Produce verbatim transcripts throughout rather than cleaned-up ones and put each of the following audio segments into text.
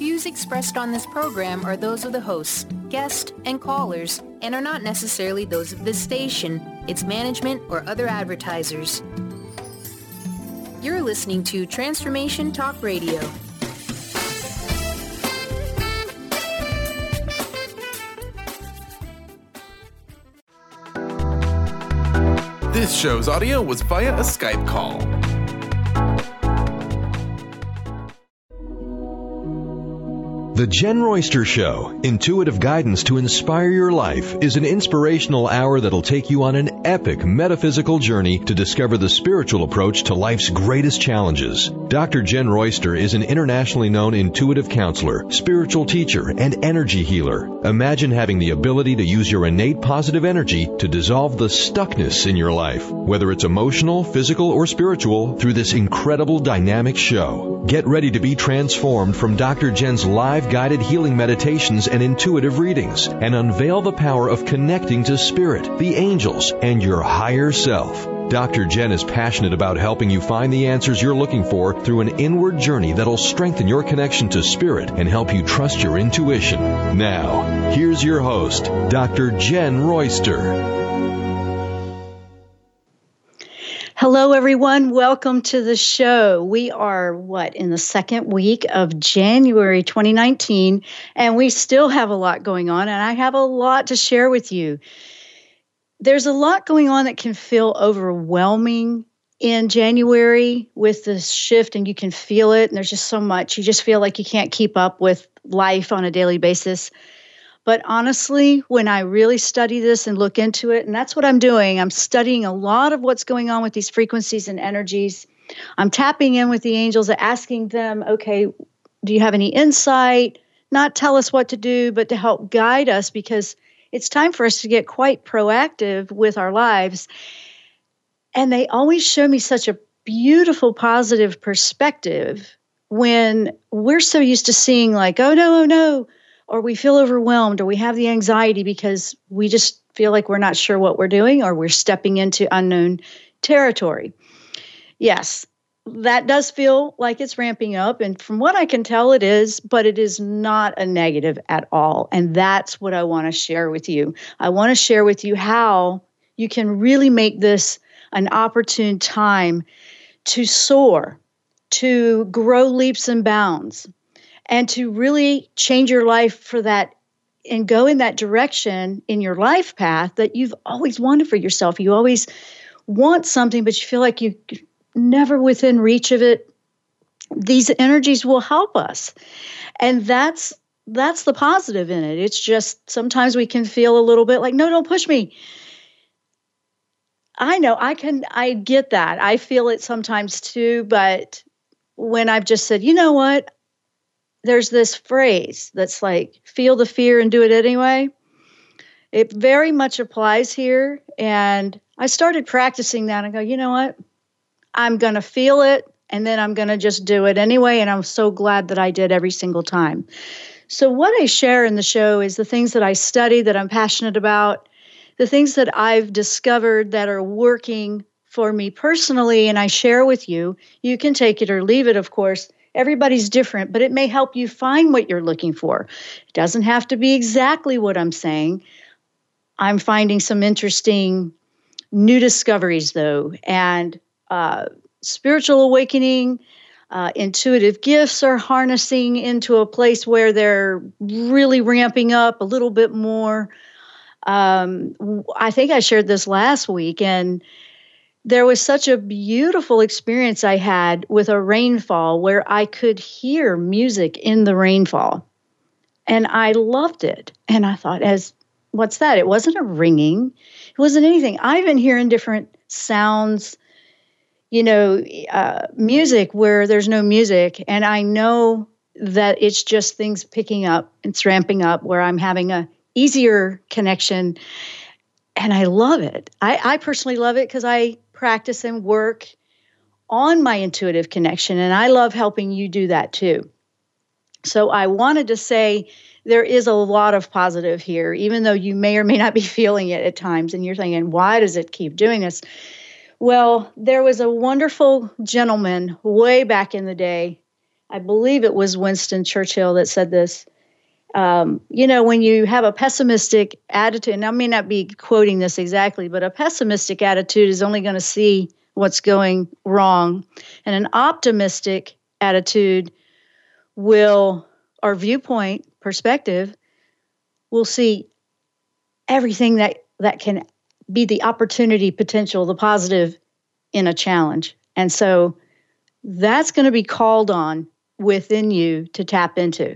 views expressed on this program are those of the hosts, guests, and callers, and are not necessarily those of this station, its management, or other advertisers. You're listening to Transformation Talk Radio. This show's audio was via a Skype call. The Jen Royster Show, intuitive guidance to inspire your life, is an inspirational hour that'll take you on an epic metaphysical journey to discover the spiritual approach to life's greatest challenges. Doctor Jen Royster is an internationally known intuitive counselor, spiritual teacher, and energy healer. Imagine having the ability to use your innate positive energy to dissolve the stuckness in your life, whether it's emotional, physical, or spiritual, through this incredible dynamic show. Get ready to be transformed from Doctor Jen's live guided healing meditations and intuitive readings, and unveil the power of connecting to spirit, the angels, and your higher self. Doctor Jen is passionate about helping you find the answers you're looking for through an inward journey that'll strengthen your connection to spirit and help you trust your intuition. Now, here's your host, Doctor Jen Royster. Hello, everyone. Welcome to the show. We are, what, in the second week of January twenty nineteen, and we still have a lot going on, and I have a lot to share with you. There's a lot going on that can feel overwhelming in January with this shift, and you can feel it, and there's just so much. You just feel like you can't keep up with life on a daily basis. But honestly, when I really study this and look into it, and that's what I'm doing, I'm studying a lot of what's going on with these frequencies and energies. I'm tapping in with the angels, asking them, okay, do you have any insight? Not tell us what to do, but to help guide us, because it's time for us to get quite proactive with our lives. And they always show me such a beautiful, positive perspective when we're so used to seeing like, oh, no, oh, no, or we feel overwhelmed, or we have the anxiety because we just feel like we're not sure what we're doing, or we're stepping into unknown territory. Yes, that does feel like it's ramping up. And from what I can tell, it is, but it is not a negative at all. And that's what I want to share with you. I want to share with you how you can really make this an opportune time to soar, to grow leaps and bounds, and to really change your life for that and go in that direction in your life path that you've always wanted for yourself. You always want something, but you feel like you're never within reach of it. These energies will help us. And that's that's the positive in it. It's just sometimes we can feel a little bit like, no, don't push me. I know, I can, I get that. I feel it sometimes too, but when I've just said, you know what? There's this phrase that's like, feel the fear and do it anyway. It very much applies here. And I started practicing that and go, you know what? I'm going to feel it, and then I'm going to just do it anyway. And I'm so glad that I did every single time. So what I share in the show is the things that I study, that I'm passionate about, the things that I've discovered that are working for me personally, and I share with you. You can take it or leave it, of course. Everybody's different, but it may help you find what you're looking for. It doesn't have to be exactly what I'm saying. I'm finding some interesting new discoveries, though, and uh, spiritual awakening, uh, intuitive gifts are harnessing into a place where they're really ramping up a little bit more. Um, I think I shared this last week, and there was such a beautiful experience I had with a rainfall where I could hear music in the rainfall. And I loved it. And I thought, as what's that? It wasn't a ringing. It wasn't anything. I've been hearing different sounds, you know, uh, music where there's no music. And I know that it's just things picking up, it's ramping up where I'm having a easier connection. And I love it. I, I personally love it because I practice and work on my intuitive connection, and I love helping you do that too. So I wanted to say there is a lot of positive here, even though you may or may not be feeling it at times, and you're thinking, why does it keep doing this? Well, there was a wonderful gentleman way back in the day I believe it was Winston Churchill that said this. Um, you know, when you have a pessimistic attitude, and I may not be quoting this exactly, but a pessimistic attitude is only going to see what's going wrong. And an optimistic attitude will, or viewpoint, perspective, will see everything that, that can be the opportunity, potential, the positive in a challenge. And so that's going to be called on within you to tap into.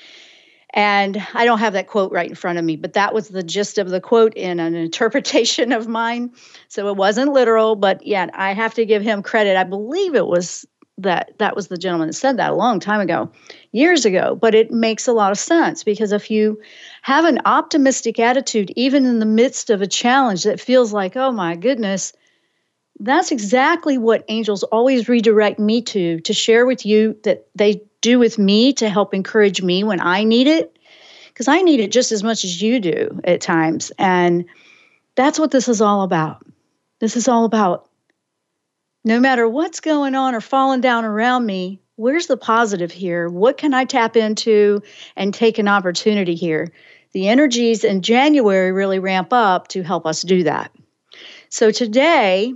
And I don't have that quote right in front of me, but that was the gist of the quote in an interpretation of mine. So it wasn't literal, but yeah, I have to give him credit. I believe it was that that was the gentleman that said that a long time ago, years ago. But it makes a lot of sense, because if you have an optimistic attitude, even in the midst of a challenge that feels like, oh my goodness, that's exactly what angels always redirect me to, to share with you that they do with me to help encourage me when I need it, because I need it just as much as you do at times. And that's what this is all about. This is all about no matter what's going on or falling down around me, where's the positive here? What can I tap into and take an opportunity here? The energies in January really ramp up to help us do that. So today,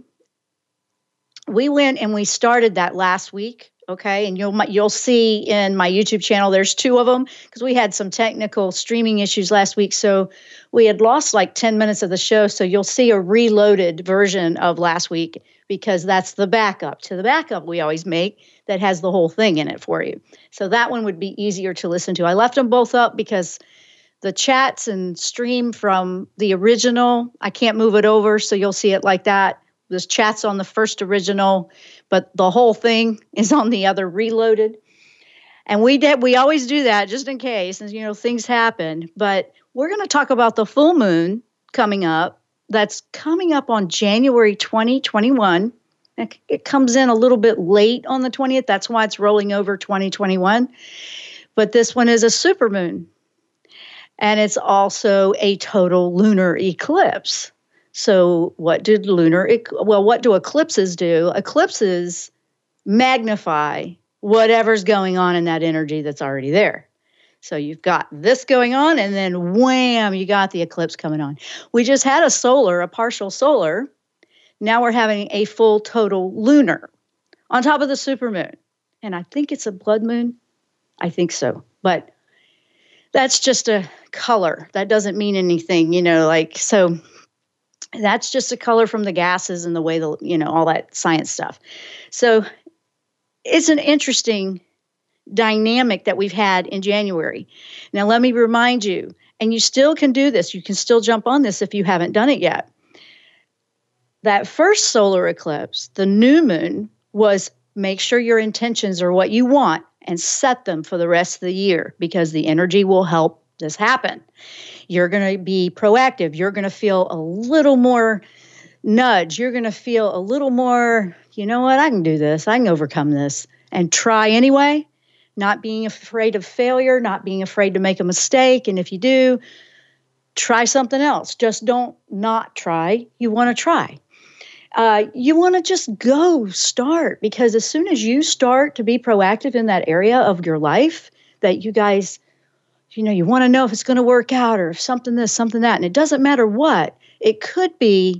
we went and we started that last week, okay? And you'll you'll see in my YouTube channel, there's two of them, because we had some technical streaming issues last week. So we had lost like ten minutes of the show. So you'll see a reloaded version of last week, because that's the backup to the backup we always make that has the whole thing in it for you. So that one would be easier to listen to. I left them both up because the chats and stream from the original, I can't move it over, so you'll see it like that. There's chats on the first original, but the whole thing is on the other reloaded. And we did, we always do that just in case, and you know, things happen. But we're going to talk about the full moon coming up. That's coming up on January twenty twenty-one. It comes in a little bit late on the twentieth. That's why it's rolling over twenty twenty-one. But this one is a supermoon. And it's also a total lunar eclipse. So what did lunar, well, what do eclipses do? Eclipses magnify whatever's going on in that energy that's already there. So you've got this going on, and then wham, you got the eclipse coming on. We just had a solar, a partial solar. Now we're having a full total lunar on top of the supermoon. And I think it's a blood moon. I think so. But that's just a color. That doesn't mean anything, you know, like, so that's just a color from the gases and the way the, you know, all that science stuff. So it's an interesting dynamic that we've had in January. Now, let me remind you, and you still can do this. You can still jump on this if you haven't done it yet. That first solar eclipse, the new moon, was make sure your intentions are what you want and set them for the rest of the year, because the energy will help this happen. You're going to be proactive. You're going to feel a little more nudge. You're going to feel a little more, you know what, I can do this. I can overcome this, and try anyway, not being afraid of failure, not being afraid to make a mistake. And if you do, try something else. Just don't not try. You want to try. Uh, you want to just go start, because as soon as you start to be proactive in that area of your life that you guys, you know, you want to know if it's going to work out, or if something this, something that, and it doesn't matter what. It could be,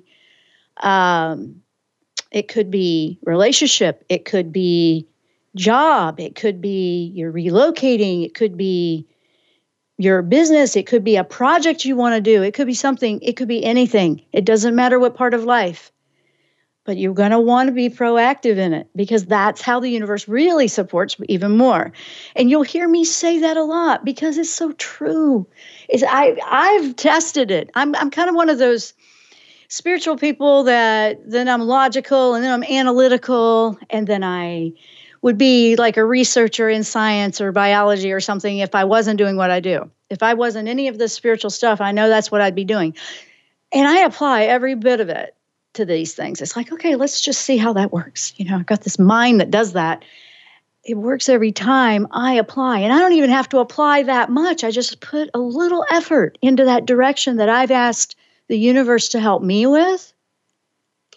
um, it could be relationship. It could be job. It could be you're relocating. It could be your business. It could be a project you want to do. It could be something. It could be anything. It doesn't matter what part of life. But you're going to want to be proactive in it, because that's how the universe really supports even more. And you'll hear me say that a lot, because it's so true. It's, I, I've tested it. I'm, I'm kind of one of those spiritual people that then I'm logical, and then I'm analytical, and then I would be like a researcher in science or biology or something if I wasn't doing what I do. If I wasn't any of this spiritual stuff, I know that's what I'd be doing. And I apply every bit of it to these things. It's like, okay, let's just see how that works. You know, I've got this mind that does that. It works every time I apply. And I don't even have to apply that much. I just put a little effort into that direction that I've asked the universe to help me with.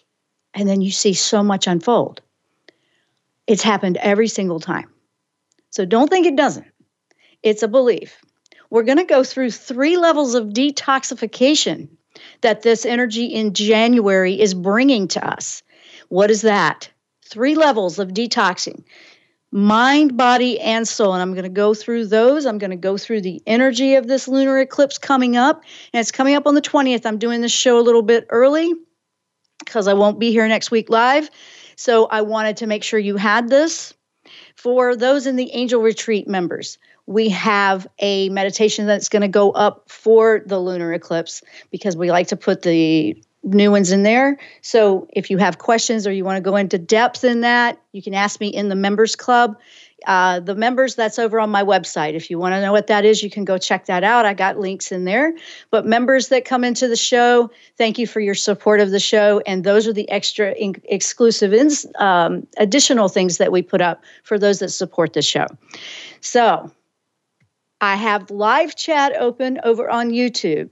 And then you see so much unfold. It's happened every single time. So don't think it doesn't. It's a belief. We're going to go through three levels of detoxification that this energy in January is bringing to us. What is that? Three levels of detoxing. Mind, body, and soul. And I'm going to go through those. I'm going to go through the energy of this lunar eclipse coming up. And it's coming up on the twentieth. I'm doing this show a little bit early because I won't be here next week live. So I wanted to make sure you had this. For those in the Angel Retreat members, we have a meditation that's going to go up for the lunar eclipse because we like to put the new ones in there. So if you have questions or you want to go into depth in that, you can ask me in the members club. Uh, the members, that's over on my website. If you want to know what that is, you can go check that out. I got links in there. But members that come into the show, thank you for your support of the show. And those are the extra in- exclusive ins- um, additional things that we put up for those that support the show. So I have live chat open over on YouTube.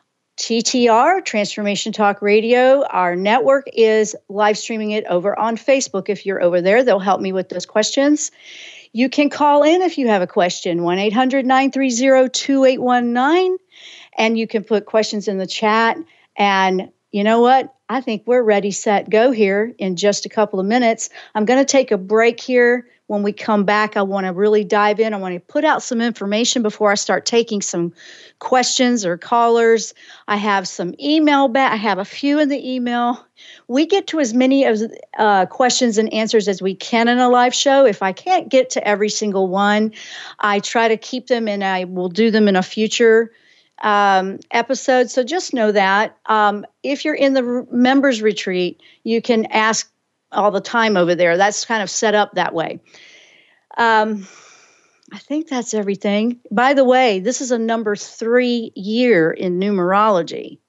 T T R, Transformation Talk Radio. Our network is live streaming it over on Facebook. If you're over there, they'll help me with those questions. You can call in if you have a question, one eight hundred nine three zero two eight one nine, and you can put questions in the chat. And you know what? I think we're ready, set, go here in just a couple of minutes. I'm going to take a break here. When we come back, I want to really dive in. I want to put out some information before I start taking some questions or callers. I have some email back. I have a few in the email. We get to as many of uh, questions and answers as we can in a live show. If I can't get to every single one, I try to keep them and I will do them in a future um, episode. So just know that. Um, if you're in the r- members retreat, you can ask all the time over there. That's kind of set up that way. Um, I think that's everything. By the way, this is a number three year in numerology.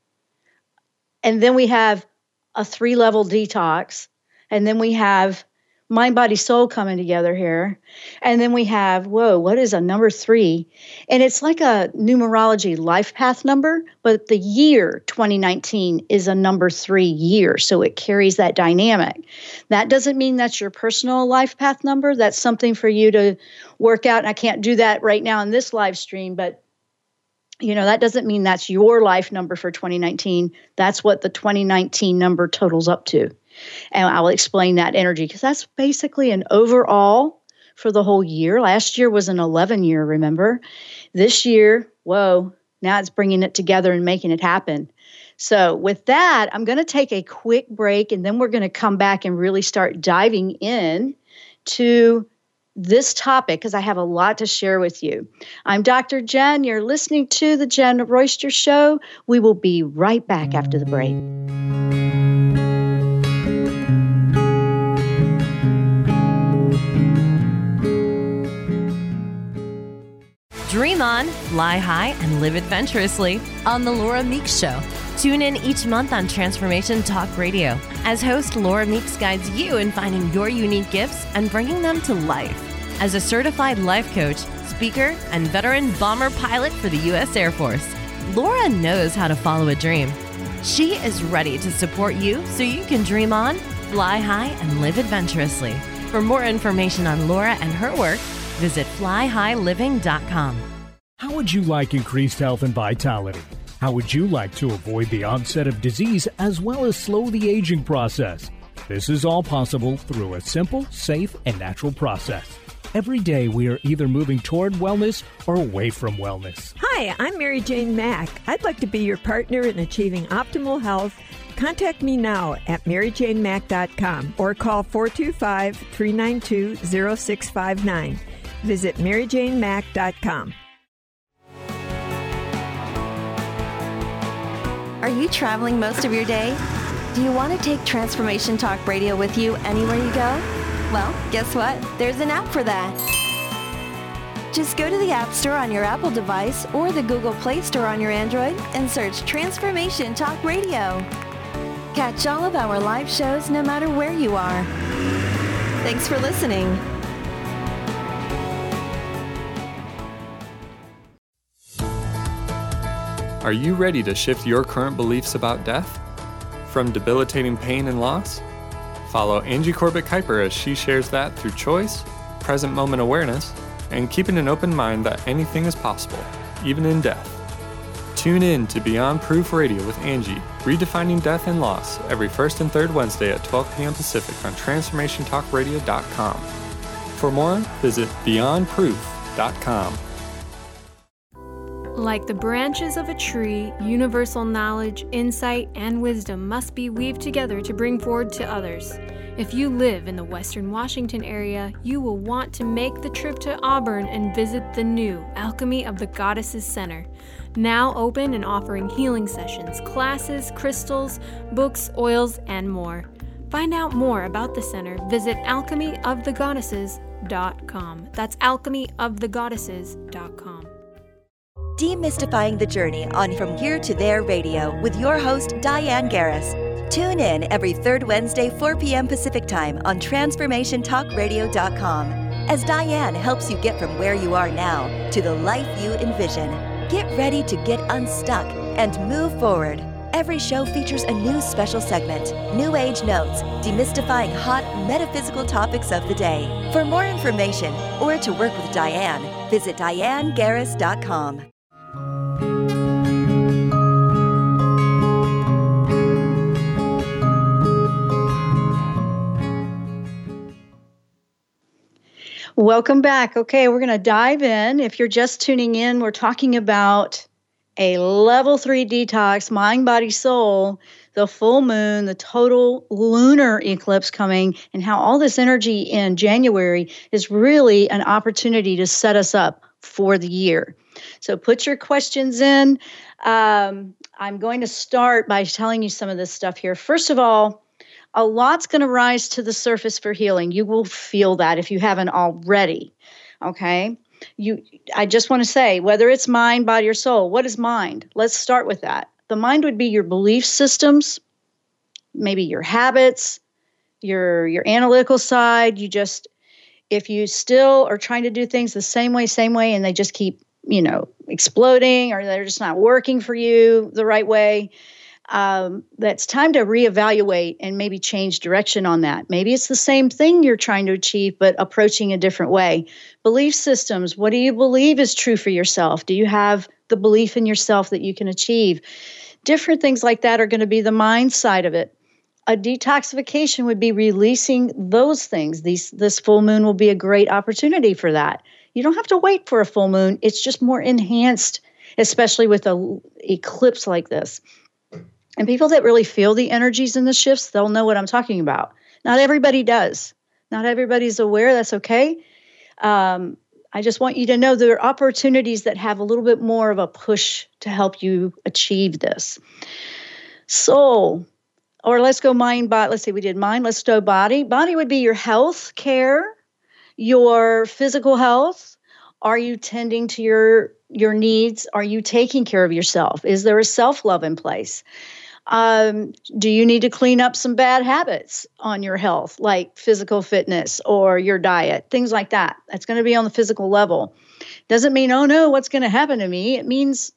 And then we have a three-level detox. And then we have mind, body, soul coming together here. And then we have, whoa, what is a number three? And it's like a numerology life path number, but the year twenty nineteen is a number three year. So it carries that dynamic. That doesn't mean that's your personal life path number. That's something for you to work out. And I can't do that right now in this live stream, but you know, that doesn't mean that's your life number for twenty nineteen. That's what the twenty nineteen number totals up to. And I'll explain that energy because that's basically an overall for the whole year. Last year was an eleven year, remember? This year, whoa, now it's bringing it together and making it happen. So with that, I'm going to take a quick break and then we're going to come back and really start diving in to this topic because I have a lot to share with you. I'm Doctor Jen. You're listening to The Jen Royster Show. We will be right back after the break. Dream on, fly high, and live adventurously on The Laura Meeks Show. Tune in each month on Transformation Talk Radio as host Laura Meeks guides you in finding your unique gifts and bringing them to life. As a certified life coach, speaker, and veteran bomber pilot for the U S Air Force, Laura knows how to follow a dream. She is ready to support you so you can dream on, fly high, and live adventurously. For more information on Laura and her work, visit fly high living dot com. How would you like increased health and vitality? How would you like to avoid the onset of disease as well as slow the aging process? This is all possible through a simple, safe, and natural process. Every day we are either moving toward wellness or away from wellness. Hi, I'm Mary Jane Mack. I'd like to be your partner in achieving optimal health. Contact me now at mary jane mack dot com or call four two five, three nine two, zero six five nine. Visit mary jane mack dot com. Are you traveling most of your day? Do you want to take Transformation Talk Radio with you anywhere you go? Well, guess what? There's an app for that. Just go to the App Store on your Apple device or the Google Play Store on your Android and search Transformation Talk Radio. Catch all of our live shows no matter where you are. Thanks for listening. Are you ready to shift your current beliefs about death? From debilitating pain and loss? Follow Angie Corbett Kuiper as she shares that through choice, present moment awareness, and keeping an open mind that anything is possible, even in death. Tune in to Beyond Proof Radio with Angie, redefining death and loss, every first and third Wednesday at twelve p.m. Pacific on transformation talk radio dot com. For more, visit beyond proof dot com. Like the branches of a tree, universal knowledge, insight, and wisdom must be weaved together to bring forward to others. If you live in the Western Washington area, you will want to make the trip to Auburn and visit the new Alchemy of the Goddesses Center. Now open and offering healing sessions, classes, crystals, books, oils, and more. Find out more about the center, visit alchemy of the goddesses dot com. That's alchemy of the goddesses dot com. Demystifying the Journey on From Here to There Radio with your host, Diane Garris. Tune in every third Wednesday, four p.m. Pacific Time on transformation talk radio dot com as Diane helps you get from where you are now to the life you envision. Get ready to get unstuck and move forward. Every show features a new special segment, New Age Notes, demystifying hot metaphysical topics of the day. For more information or to work with Diane, visit diane garris dot com. Welcome back. Okay, we're going to dive in. If you're just tuning in, we're talking about a level three detox, mind, body, soul, the full moon, the total lunar eclipse coming, and how all this energy in January is really an opportunity to set us up for the year. So put your questions in. Um, I'm going to start by telling you some of this stuff here. First of all, a lot's going to rise to the surface for healing. You will feel that if you haven't already, okay? You, I just want to say, whether it's mind, body, or soul, what is mind? Let's start with that. The mind would be your belief systems, maybe your habits, your your analytical side. You just, if you still are trying to do things the same way, same way, and they just keep, you know, exploding, or they're just not working for you the right way, Um, that's time to reevaluate and maybe change direction on that. Maybe it's the same thing you're trying to achieve, but approaching a different way. Belief systems. What do you believe is true for yourself? Do you have the belief in yourself that you can achieve? Different things like that are going to be the mind side of it. A detoxification would be releasing those things. These, this full moon will be a great opportunity for that. You don't have to wait for a full moon. It's just more enhanced, especially with an eclipse like this. And people that really feel the energies in the shifts, they'll know what I'm talking about. Not everybody does. Not everybody's aware. That's okay. Um, I just want you to know there are opportunities that have a little bit more of a push to help you achieve this. Soul, or let's go mind, body. Let's say we did mind. Let's go body. Body would be your health care, your physical health. Are you tending to your your needs? Are you taking care of yourself? Is there a self-love in place? Um, do you need to clean up some bad habits on your health, like physical fitness or your diet, things like that? That's going to be on the physical level. Doesn't mean, oh no, what's going to happen to me? It means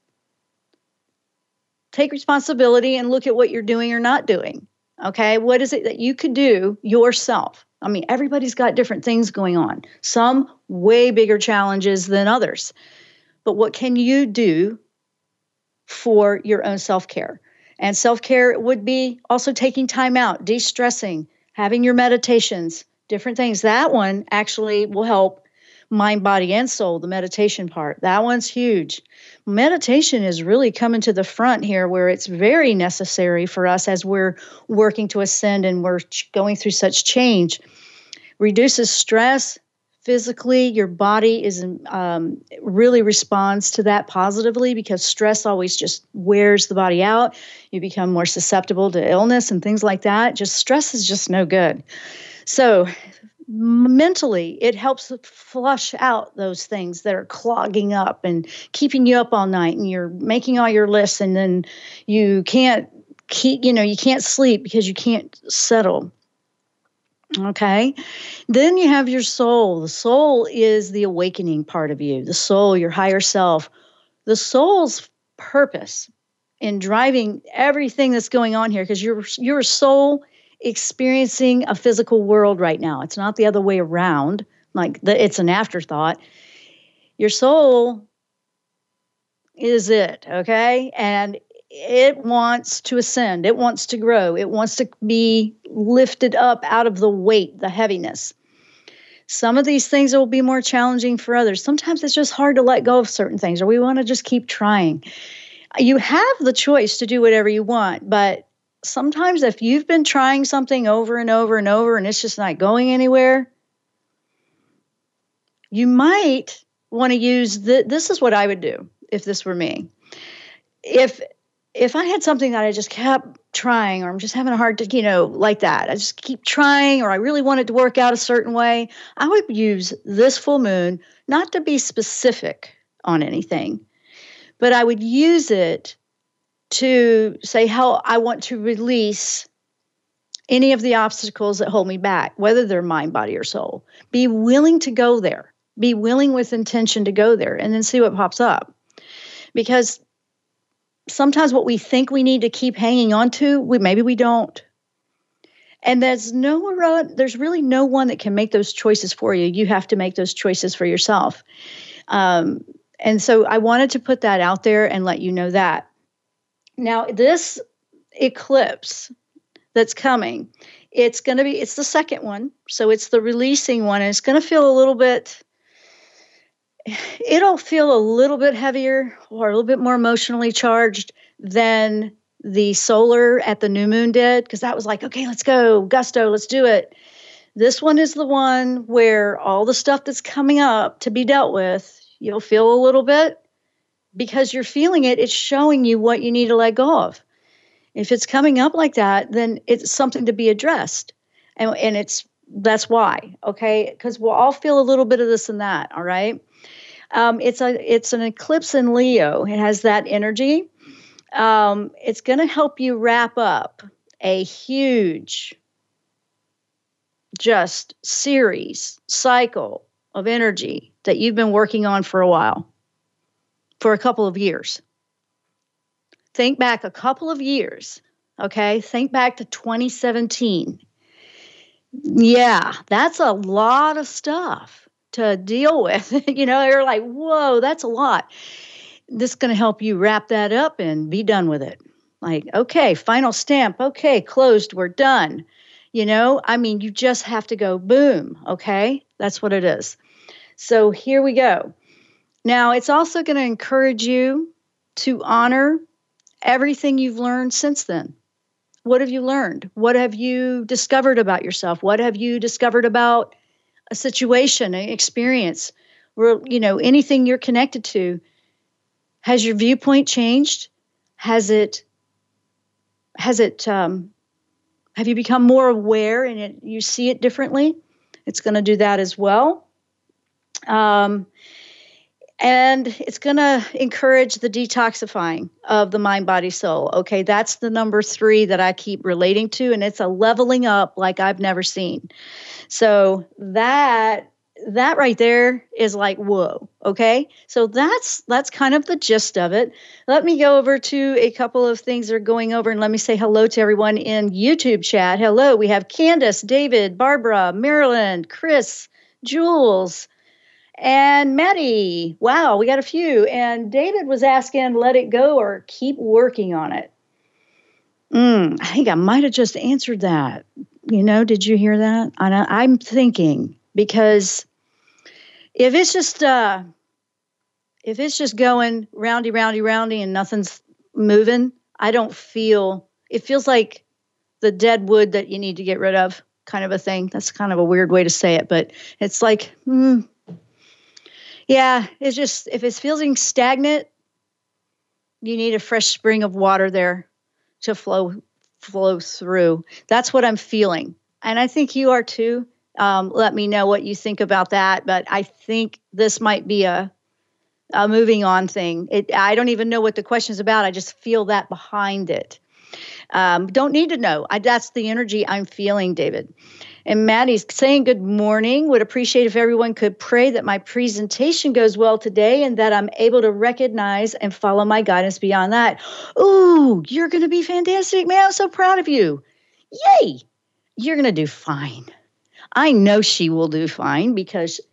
take responsibility and look at what you're doing or not doing. Okay, what is it that you could do yourself? I mean, everybody's got different things going on. Some way bigger challenges than others. But what can you do for your own self-care? And self-care would be also taking time out, de-stressing, having your meditations, different things. That one actually will help mind, body, and soul, the meditation part. That one's huge. Meditation is really coming to the front here, where it's very necessary for us as we're working to ascend and we're going through such change. Reduces stress. Physically, your body is um, really responds to that positively, because stress always just wears the body out. You become more susceptible to illness and things like that. Just stress is just no good. So mentally, it helps flush out those things that are clogging up and keeping you up all night, and you're making all your lists, and then you can't keep, you know, you can't sleep because you can't settle. Okay. Then you have your soul. The soul is the awakening part of you. The soul, your higher self. The soul's purpose in driving everything that's going on here, because you're, you're a soul experiencing a physical world right now. It's not the other way around, like the, it's an afterthought. Your soul is it, okay? And it wants to ascend. It wants to grow. It wants to be lifted up out of the weight, the heaviness. Some of these things will be more challenging for others. Sometimes it's just hard to let go of certain things, or we want to just keep trying. You have the choice to do whatever you want, but sometimes if you've been trying something over and over and over and it's just not going anywhere, you might want to use the, this is what I would do if this were me. If if I had something that I just kept trying, or I'm just having a hard to, you know, like that, I just keep trying, or I really wanted to work out a certain way, I would use this full moon not to be specific on anything, but I would use it to say how I want to release any of the obstacles that hold me back, whether they're mind, body, or soul. Be willing to go there. Be willing with intention to go there, and then see what pops up. Because sometimes what we think we need to keep hanging on to, we maybe we don't. And there's no, there's really no one that can make those choices for you. You have to make those choices for yourself. Um, and so I wanted to put that out there and let you know that. Now, this eclipse that's coming, it's going to be, it's the second one. So it's the releasing one. And it's going to feel a little bit, it'll feel a little bit heavier or a little bit more emotionally charged than the solar at the new moon did, because that was like, okay, let's go, gusto, let's do it. This one is the one where all the stuff that's coming up to be dealt with, you'll feel a little bit because you're feeling it. It's showing you what you need to let go of. If it's coming up like that, then it's something to be addressed. And, and it's that's why, okay? Because we'll all feel a little bit of this and that, all right? Um, it's a it's an eclipse in Leo. It has that energy. Um, it's going to help you wrap up a huge, just series, cycle of energy that you've been working on for a while, for a couple of years. Think back a couple of years, okay? Think back to twenty seventeen. Yeah, that's a lot of stuff to deal with. You know, you're like, whoa, that's a lot. This is going to help you wrap that up and be done with it. Like, okay, final stamp. Okay, closed. We're done. You know, I mean, you just have to go boom. Okay, that's what it is. So here we go. Now, it's also going to encourage you to honor everything you've learned since then. What have you learned? What have you discovered about yourself? What have you discovered about a situation, an experience, or, you know, anything you're connected to? Has your viewpoint changed? Has it, has it, um, have you become more aware and it, you see it differently? It's going to do that as well. Um, and it's going to encourage the detoxifying of the mind, body, soul. Okay, that's the number three that I keep relating to, and it's a leveling up like I've never seen. So that that right there is like, whoa, okay? So that's that's kind of the gist of it. Let me go over to a couple of things that are going over, and let me say hello to everyone in YouTube chat. Hello, we have Candace, David, Barbara, Marilyn, Chris, Jules, and Maddie. Wow, we got a few. And David was asking, let it go or keep working on it. Mm, I think I might have just answered that. You know, did you hear that? And I, I'm thinking, because if it's just uh, if it's just going roundy, roundy, roundy and nothing's moving, I don't feel, it feels like the dead wood that you need to get rid of kind of a thing. That's kind of a weird way to say it, but it's like, hmm. Yeah, it's just, if it's feeling stagnant, you need a fresh spring of water there to flow flow through. That's what I'm feeling. And I think you are too. Um, let me know what you think about that. But I think this might be a, a moving on thing. It, I don't even know what the question is about. I just feel that behind it. Um, don't need to know. I, that's the energy I'm feeling, David. And Maddie's saying good morning. Would appreciate if everyone could pray that my presentation goes well today and that I'm able to recognize and follow my guidance beyond that. Ooh, you're going to be fantastic, man. I'm so proud of you. Yay. You're going to do fine. I know she will do fine because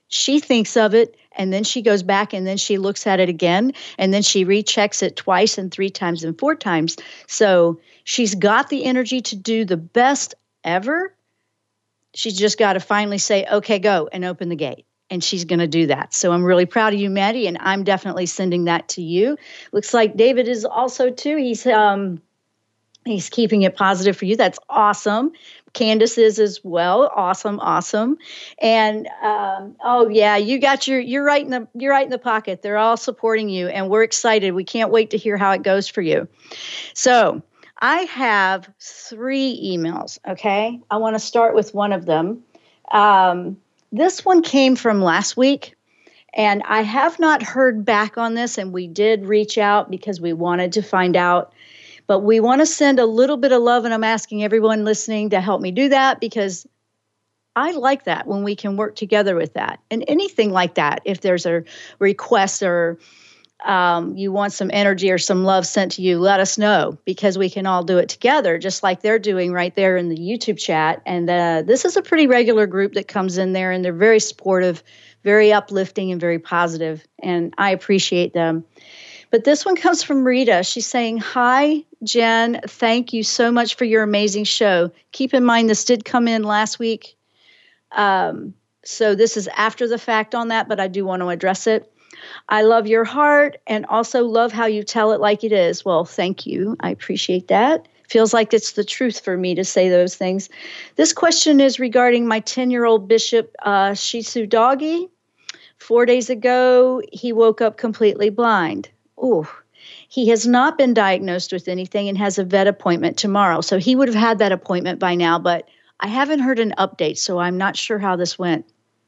she thinks of it, and then she goes back and then she looks at it again, and then she rechecks it twice and three times and four times. So she's got the energy to do the best ever. She's just got to finally say, okay, go, and open the gate. And she's going to do that. So I'm really proud of you, Maddie, and I'm definitely sending that to you. Looks like David is also too. He's um he's keeping it positive for you. That's awesome. Candace is as well. Awesome, awesome. And um, oh yeah, you got your you're right in the you're right in the pocket. They're all supporting you, and we're excited. We can't wait to hear how it goes for you. So I have three emails. Okay, I want to start with one of them. Um, this one came from last week, and I have not heard back on this. And we did reach out because we wanted to find out. But we want to send a little bit of love, and I'm asking everyone listening to help me do that because I like that when we can work together with that. And anything like that, if there's a request or um, you want some energy or some love sent to you, let us know because we can all do it together, just like they're doing right there in the YouTube chat. And uh, this is a pretty regular group that comes in there, and they're very supportive, very uplifting, and very positive, and I appreciate them. But this one comes from Rita. She's saying, hi, Jen. Thank you so much for your amazing show. Keep in mind, this did come in last week. Um, so this is after the fact on that, but I do want to address it. I love your heart and also love how you tell it like it is. Well, thank you. I appreciate that. Feels like it's the truth for me to say those things. This question is regarding my ten-year-old Bishop uh, Shih Tzu doggy. Four days ago, he woke up completely blind. Ooh, he has not been diagnosed with anything and has a vet appointment tomorrow. So he would have had that appointment by now, but I haven't heard an update, so I'm not sure how this went.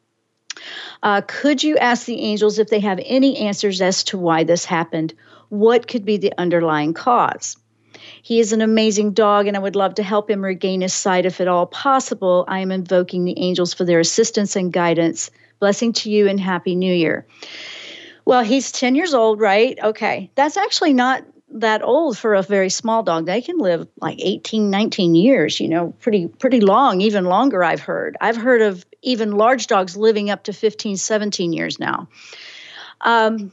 Uh, could you ask the angels if they have any answers as to why this happened? What could be the underlying cause? He is an amazing dog, and I would love to help him regain his sight if at all possible. I am invoking the angels for their assistance and guidance. Blessing to you and Happy New Year. Well, he's ten years old, right? Okay. That's actually not that old for a very small dog. They can live like eighteen, nineteen years, you know, pretty pretty long, even longer, I've heard. I've heard of even large dogs living up to fifteen, seventeen years now. Um,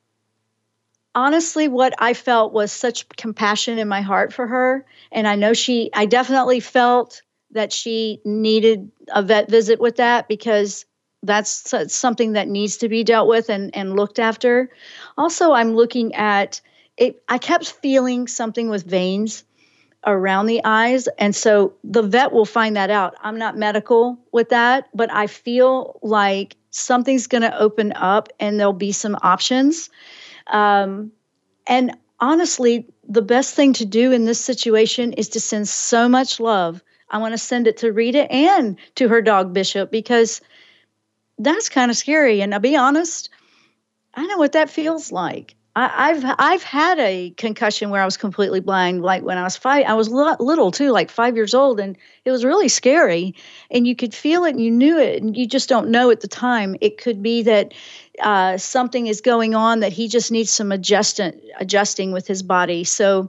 honestly, what I felt was such compassion in my heart for her. And I know she, I definitely felt that she needed a vet visit with that because that's something that needs to be dealt with and, and looked after. Also, I'm looking at it. I kept feeling something with veins around the eyes. And so the vet will find that out. I'm not medical with that, but I feel like something's going to open up and there'll be some options. Um, and honestly, the best thing to do in this situation is to send so much love. I want to send it to Rita and to her dog, Bishop, because that's kind of scary. And I'll be honest, I know what that feels like. I, I've I've had a concussion where I was completely blind, like when I was five. I was little too, like five years old, and it was really scary. And you could feel it, and you knew it, and you just don't know at the time. It could be that uh, something is going on that he just needs some adjustment, adjusting with his body. So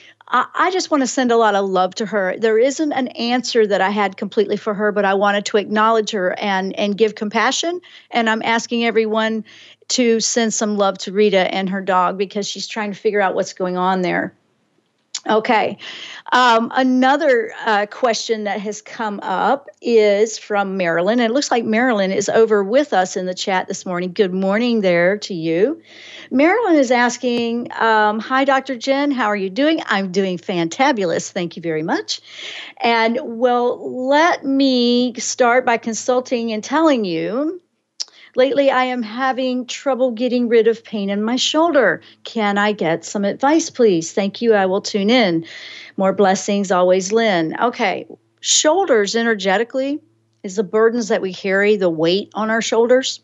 I just want to send a lot of love to her. There isn't an answer that I had completely for her, but I wanted to acknowledge her and, and give compassion. And I'm asking everyone to send some love to Rita and her dog because she's trying to figure out what's going on there. Okay. Um, another uh, question that has come up is from Marilyn. And it looks like Marilyn is over with us in the chat this morning. Good morning there to you. Marilyn is asking, um, hi, Doctor Jen. How are you doing? I'm doing fantabulous. Thank you very much. And well, let me start by consulting and telling you, lately, I am having trouble getting rid of pain in my shoulder. Can I get some advice, please? Thank you. I will tune in. More blessings, always, Lynn. Okay. Shoulders energetically is the burdens that we carry, the weight on our shoulders.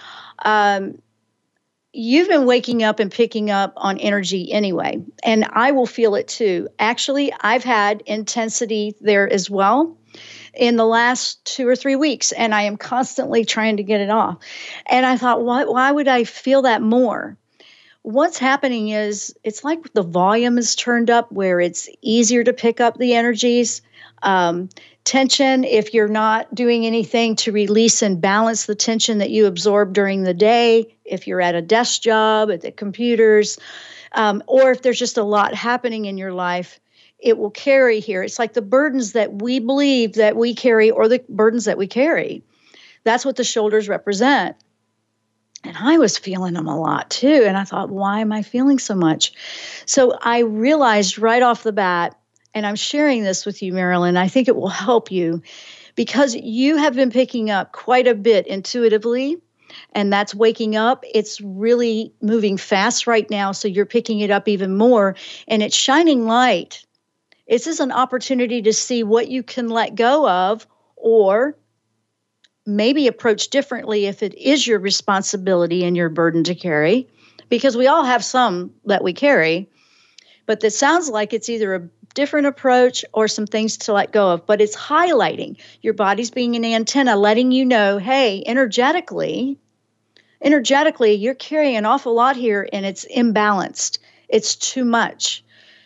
Um, you've been waking up and picking up on energy anyway, and I will feel it too. Actually, I've had intensity there as well in the last two or three weeks, and I am constantly trying to get it off. And I thought, why, why would I feel that more? What's happening is it's like the volume is turned up where it's easier to pick up the energies. Um, tension, if you're not doing anything to release and balance the tension that you absorb during the day, if you're at a desk job, at the computers, um, or if there's just a lot happening in your life, it will carry here. It's like the burdens that we believe that we carry or the burdens that we carry. That's what the shoulders represent. And I was feeling them a lot too. And I thought, why am I feeling so much? So I realized right off the bat, and I'm sharing this with you, Marilyn, I think it will help you because you have been picking up quite a bit intuitively, and that's waking up. It's really moving fast right now, so you're picking it up even more, and it's shining light. This is an opportunity to see what you can let go of or maybe approach differently if it is your responsibility and your burden to carry, because we all have some that we carry, but it sounds like it's either a different approach or some things to let go of, but it's highlighting your body's being an antenna, letting you know, hey, energetically, energetically, you're carrying an awful lot here and it's imbalanced. It's too much.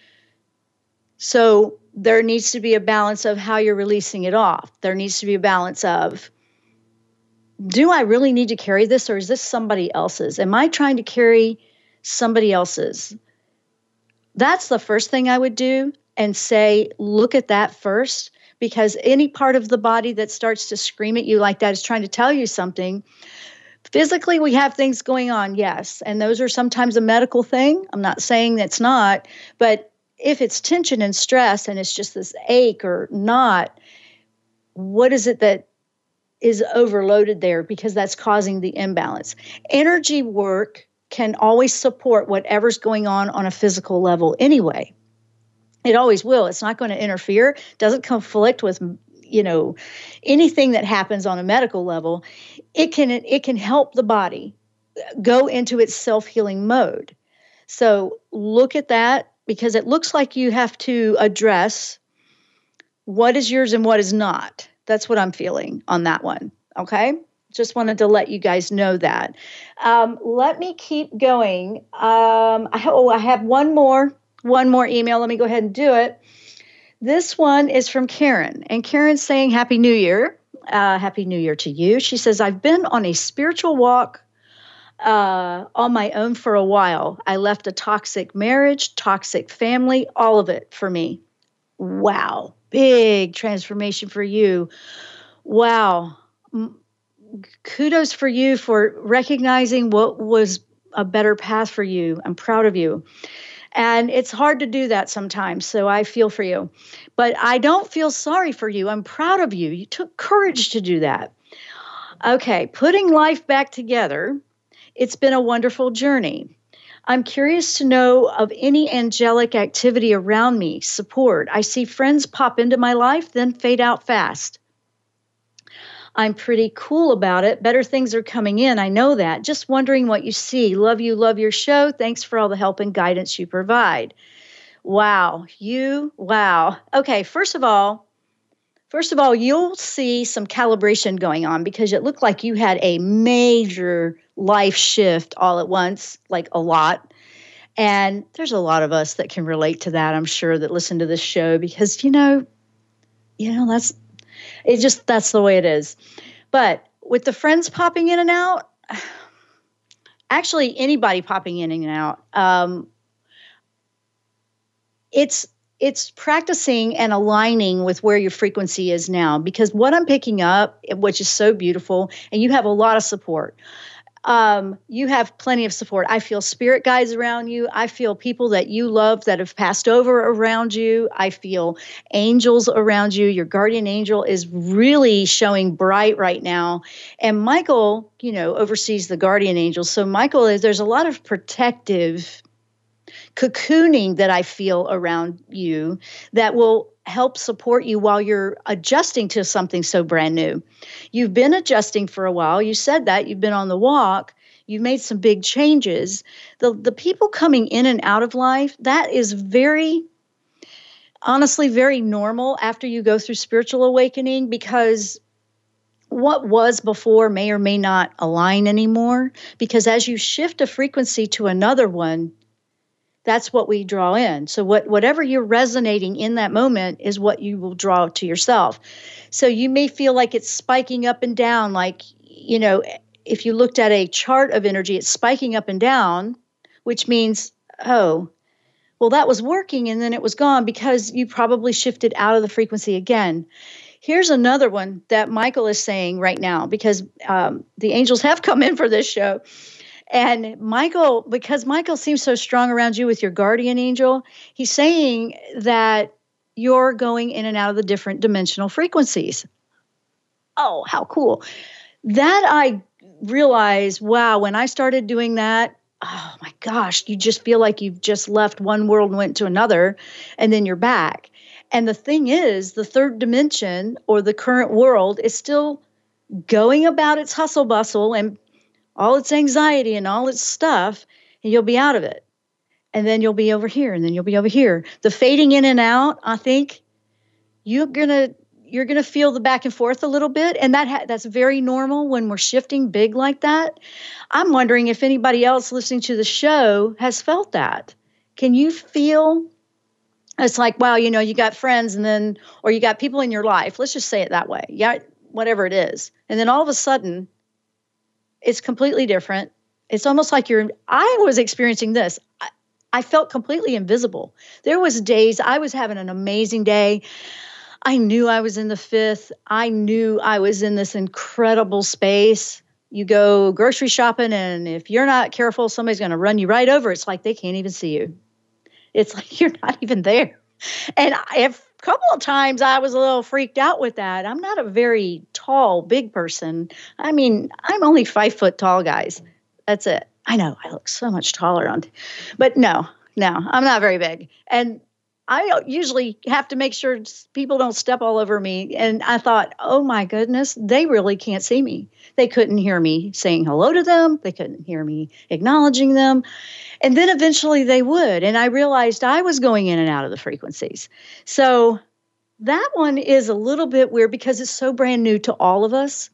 So there needs to be a balance of how you're releasing it off. There needs to be a balance of, do I really need to carry this or is this somebody else's? Am I trying to carry somebody else's? That's the first thing I would do. And say, look at that first, because any part of the body that starts to scream at you like that is trying to tell you something. Physically, we have things going on, yes, and those are sometimes a medical thing. I'm not saying that's not, but if it's tension and stress and it's just this ache or not, what is it that is overloaded there? Because that's causing the imbalance. Energy work can always support whatever's going on on a physical level anyway. It always will. It's not going to interfere. Doesn't conflict with, you know, anything that happens on a medical level. It can it can help the body go into its self-healing mode. So look at that, because it looks like you have to address what is yours and what is not. That's what I'm feeling on that one. Okay? Just wanted to let you guys know that. Um, let me keep going. Um, I, oh, I have one more. One more email. Let me go ahead and do it. This one is from Karen. And Karen's saying, Happy New Year. Uh, Happy New Year to you. She says, I've been on a spiritual walk uh, on my own for a while. I left a toxic marriage, toxic family, all of it for me. Wow. Big transformation for you. Wow. M- kudos for you for recognizing what was a better path for you. I'm proud of you. And it's hard to do that sometimes, so I feel for you. But I don't feel sorry for you. I'm proud of you. You took courage to do that. Okay, putting life back together. It's been a wonderful journey. I'm curious to know of any angelic activity around me, support. I see friends pop into my life, then fade out fast. I'm pretty cool about it. Better things are coming in. I know that. Just wondering what you see. Love you, love your show. Thanks for all the help and guidance you provide. Wow. You, wow. Okay, first of all, first of all, you'll see some calibration going on because it looked like you had a major life shift all at once, like a lot. And there's a lot of us that can relate to that, I'm sure, that listen to this show because, you know, you know, that's, It just, that's the way it is. But with the friends popping in and out, actually anybody popping in and out, um, it's, it's practicing and aligning with where your frequency is now, because what I'm picking up, which is so beautiful, and you have a lot of support. Um, you have plenty of support. I feel spirit guides around you. I feel people that you love that have passed over around you. I feel angels around you. Your guardian angel is really showing bright right now. And Michael, you know, oversees the guardian angels. So Michael is, there's a lot of protective cocooning that I feel around you that will help support you while you're adjusting to something so brand new. You've been adjusting for a while. You said that. You've been on the walk. You've made some big changes. The, the people coming in and out of life, that is very, honestly, very normal after you go through spiritual awakening, because what was before may or may not align anymore. Because as you shift a frequency to another one, that's what we draw in. So what whatever you're resonating in that moment is what you will draw to yourself. So you may feel like it's spiking up and down, like, you know, if you looked at a chart of energy, it's spiking up and down, which means, oh, well, that was working and then it was gone because you probably shifted out of the frequency again. Here's another one that Michael is saying right now, because um, the angels have come in for this show. And Michael, because Michael seems so strong around you with your guardian angel, he's saying that you're going in and out of the different dimensional frequencies. Oh, how cool. That I realized, wow, when I started doing that, oh my gosh, you just feel like you've just left one world and went to another, and then you're back. And the thing is, the third dimension or the current world is still going about its hustle bustle and all its anxiety and all its stuff, and you'll be out of it. And then you'll be over here, and then you'll be over here. The fading in and out, I think you're gonna you're gonna feel the back and forth a little bit, and that ha- that's very normal when we're shifting big like that. I'm wondering if anybody else listening to the show has felt that. Can you feel? It's like, wow, you know, you got friends and then, or you got people in your life. Let's just say it that way. Yeah, whatever it is. And then all of a sudden, it's completely different. It's almost like you're, I was experiencing this. I, I felt completely invisible. There was days I was having an amazing day. I knew I was in the fifth. I knew I was in this incredible space. You go grocery shopping, and if you're not careful, somebody's going to run you right over. It's like they can't even see you. It's like you're not even there. And I, a couple of times I was a little freaked out with that. I'm not a very tall, big person. I mean, I'm only five foot tall, guys. That's it. I know I look so much taller on, t- but no, no, I'm not very big. And I usually have to make sure people don't step all over me. And I thought, oh my goodness, they really can't see me. They couldn't hear me saying hello to them. They couldn't hear me acknowledging them. And then eventually they would. And I realized I was going in and out of the frequencies. So that one is a little bit weird because it's so brand new to all of us.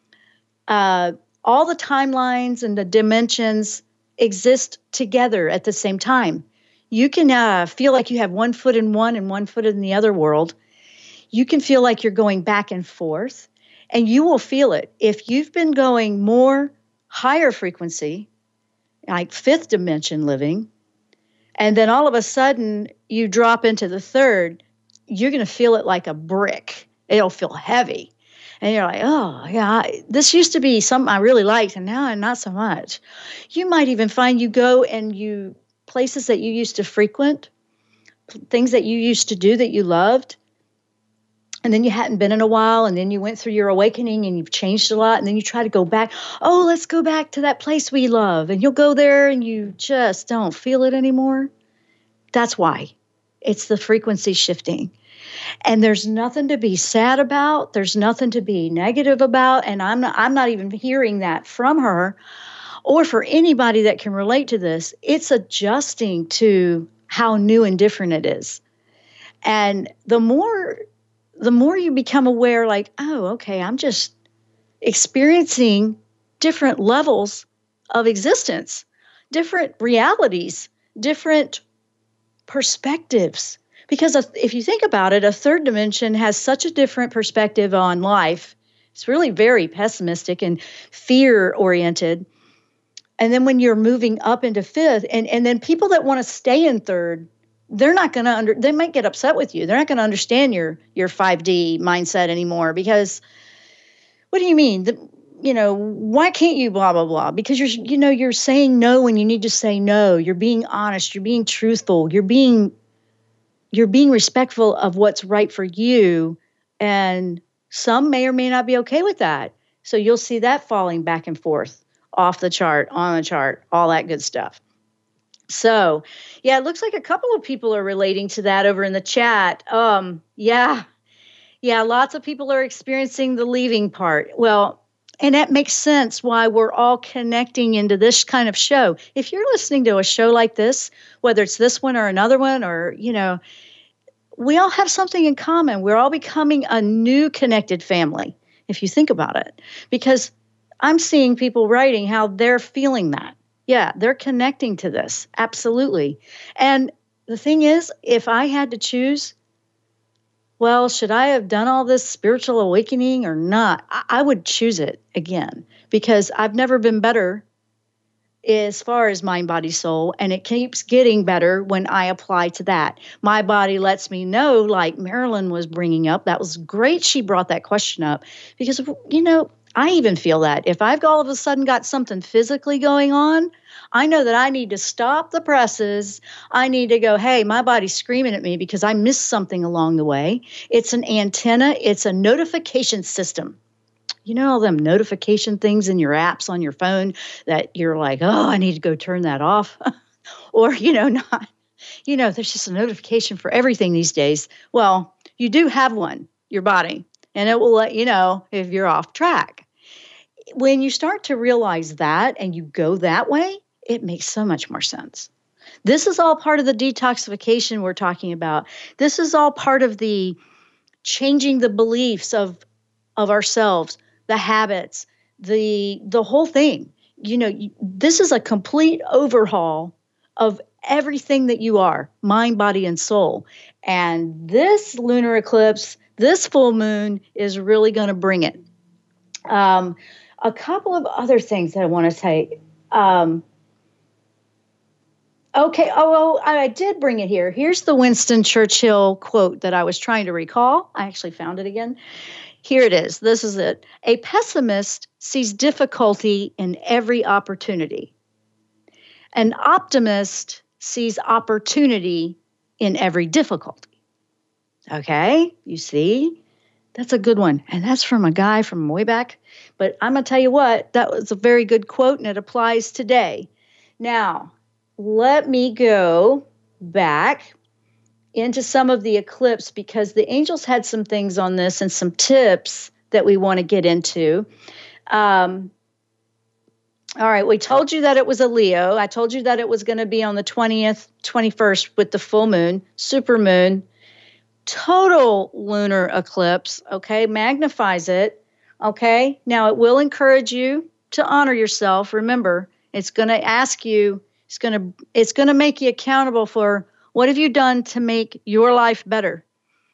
Uh, all the timelines and the dimensions exist together at the same time. You can uh, feel like you have one foot in one and one foot in the other world. You can feel like you're going back and forth, and you will feel it. If you've been going more higher frequency, like fifth dimension living, and then all of a sudden you drop into the third, you're going to feel it like a brick. It'll feel heavy. And you're like, oh, yeah, I, this used to be something I really liked, and now I'm not so much. You might even find you go and you places that you used to frequent, things that you used to do that you loved, and then you hadn't been in a while, and then you went through your awakening and you've changed a lot, and then you try to go back. Oh, let's go back to that place we love. And you'll go there and you just don't feel it anymore. That's why. It's the frequency shifting. And there's nothing to be sad about. There's nothing to be negative about. And I'm not, I'm not even hearing that from her or for anybody that can relate to this. It's adjusting to how new and different it is. And the more, the more you become aware, like, oh, okay, I'm just experiencing different levels of existence, different realities, different perspectives. Because if you think about it, a third dimension has such a different perspective on life. It's really very pessimistic and fear-oriented. And then when you're moving up into fifth, and, and then people that want to stay in third, they're not going to under, they might get upset with you. They're not going to understand your your five D mindset anymore because, what do you mean? The, you know, why can't you blah, blah, blah? Because you're, you know, you're saying no when you need to say no. You're being honest. You're being truthful. You're being, you're being respectful of what's right for you. And some may or may not be okay with that. So you'll see that falling back and forth. Off the chart, on the chart, all that good stuff. So, yeah, it looks like a couple of people are relating to that over in the chat. Um, yeah, yeah, lots of people are experiencing the leaving part. Well, and that makes sense why we're all connecting into this kind of show. If you're listening to a show like this, whether it's this one or another one, or, you know, we all have something in common. We're all becoming a new connected family, if you think about it, because I'm seeing people writing how they're feeling that. Yeah, they're connecting to this. Absolutely. And the thing is, if I had to choose, well, should I have done all this spiritual awakening or not? I, I would choose it again because I've never been better as far as mind, body, soul, and it keeps getting better when I apply to that. My body lets me know, like Marilyn was bringing up, that was great she brought that question up because, you know, I even feel that. If I've all of a sudden got something physically going on, I know that I need to stop the presses. I need to go, hey, my body's screaming at me because I missed something along the way. It's an antenna. It's a notification system. You know all them notification things in your apps on your phone that you're like, oh, I need to go turn that off. Or, you know, not, you know, there's just a notification for everything these days. Well, you do have one, your body, and it will let you know if you're off track. When you start to realize that and you go that way, it makes so much more sense. This is all part of the detoxification we're talking about. This is all part of the changing the beliefs of, of ourselves, the habits, the the whole thing. You know, you, this is a complete overhaul of everything that you are, mind, body, and soul. And this lunar eclipse, this full moon is really going to bring it. Um, a couple of other things that I want to say. Um, okay, oh, well, I did bring it here. Here's the Winston Churchill quote that I was trying to recall. I actually found it again. Here it is. This is it. A pessimist sees difficulty in every opportunity. An optimist sees opportunity in every difficulty. Okay, you see? That's a good one. And that's from a guy from way back. But I'm going to tell you what, that was a very good quote, and it applies today. Now, let me go back into some of the eclipse because the angels had some things on this and some tips that we want to get into. Um, all right, we told you that it was a Leo. I told you that it was going to be on the twentieth, twenty-first with the full moon, super moon, total lunar eclipse, okay, magnifies it, okay? Now, it will encourage you to honor yourself. Remember, it's going to ask you, it's going to it's going to make you accountable for what have you done to make your life better?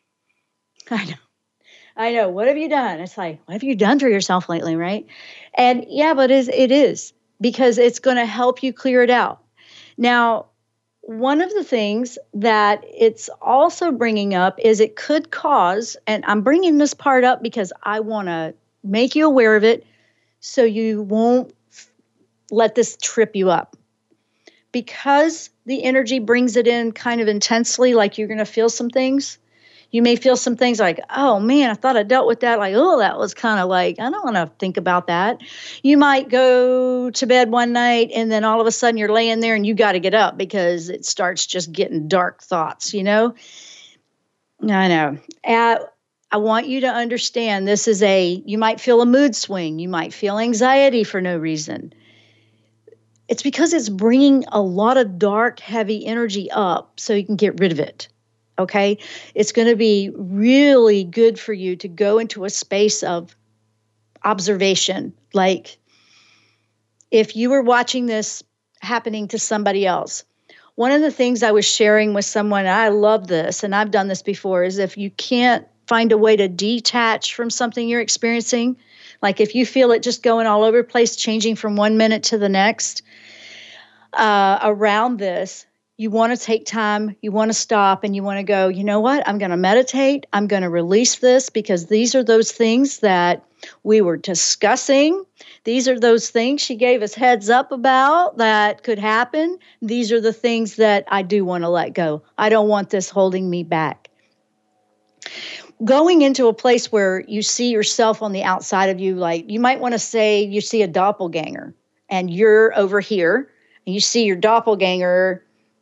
I know. I know. What have you done? It's like, what have you done for yourself lately, right? And yeah, but it is, it is because it's going to help you clear it out. Now, one of the things that it's also bringing up is it could cause, and I'm bringing this part up because I want to make you aware of it so you won't let this trip you up. Because the energy brings it in kind of intensely, like you're going to feel some things. You may feel some things like, oh, man, I thought I dealt with that. Like, oh, that was kind of like, I don't want to think about that. You might go to bed one night and then all of a sudden you're laying there and you got to get up because it starts just getting dark thoughts, you know? I know. Uh, I want you to understand this is a, you might feel a mood swing. You might feel anxiety for no reason. It's because it's bringing a lot of dark, heavy energy up so you can get rid of it, okay? It's going to be really good for you to go into a space of observation. Like if you were watching this happening to somebody else, one of the things I was sharing with someone, and I love this, and I've done this before, is if you can't find a way to detach from something you're experiencing, like if you feel it just going all over the place, changing from one minute to the next, uh, around this, you want to take time, you want to stop, and you want to go, you know what, I'm going to meditate, I'm going to release this because these are those things that we were discussing. These are those things she gave us heads up about that could happen. These are the things that I do want to let go. I don't want this holding me back. Going into a place where you see yourself on the outside of you, like you might want to say you see a doppelganger and you're over here and you see your doppelganger